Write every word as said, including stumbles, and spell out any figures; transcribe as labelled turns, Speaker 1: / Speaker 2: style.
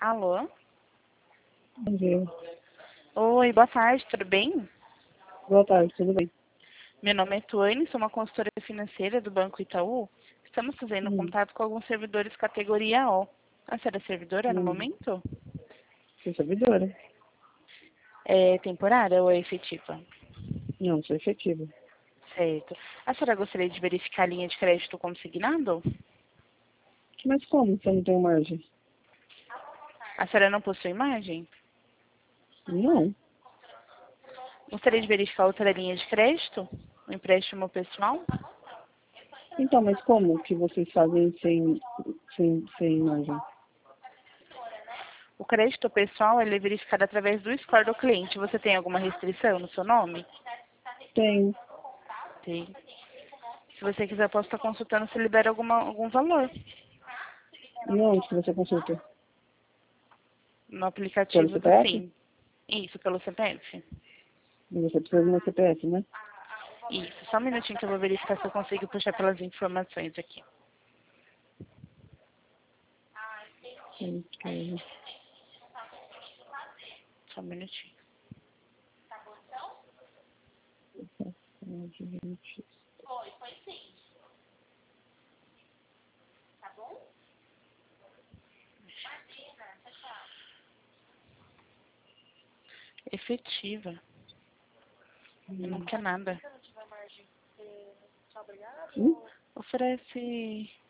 Speaker 1: Alô?
Speaker 2: Bom dia.
Speaker 1: Oi, boa tarde, tudo bem?
Speaker 2: Boa tarde, tudo bem?
Speaker 1: Meu nome é Tuane, sou uma consultora financeira do Banco Itaú. Estamos fazendo
Speaker 2: Hum,
Speaker 1: contato com alguns servidores categoria O. A senhora é servidora no
Speaker 2: hum,
Speaker 1: momento?
Speaker 2: sou servidora.
Speaker 1: É temporária ou é efetiva?
Speaker 2: Não, sou efetiva.
Speaker 1: Certo. A senhora gostaria de verificar a linha de crédito consignado?
Speaker 2: Mas como se eu não tenho margem?
Speaker 1: A senhora não possui imagem?
Speaker 2: Não.
Speaker 1: Gostaria de verificar outra linha de crédito? Um empréstimo pessoal?
Speaker 2: Então, mas como que vocês fazem sem, sem, sem margem?
Speaker 1: O crédito pessoal ele é verificado através do score do cliente. Você tem alguma restrição no seu nome?
Speaker 2: Tenho.
Speaker 1: Tem. Se você quiser, eu posso estar consultando se libera alguma, algum valor
Speaker 2: E onde que você consulta?
Speaker 1: no
Speaker 2: Pelo
Speaker 1: aplicativo do
Speaker 2: C P F?
Speaker 1: Sim. Isso, pelo C P F.
Speaker 2: E você precisa do meu C P F, né?
Speaker 1: Isso, só um minutinho que eu vou verificar se eu consigo puxar pelas informações aqui.
Speaker 2: Ok.
Speaker 1: Só um minutinho. Efetiva. E não
Speaker 2: Hum.
Speaker 1: quer nada.
Speaker 2: Hum?
Speaker 1: Oferece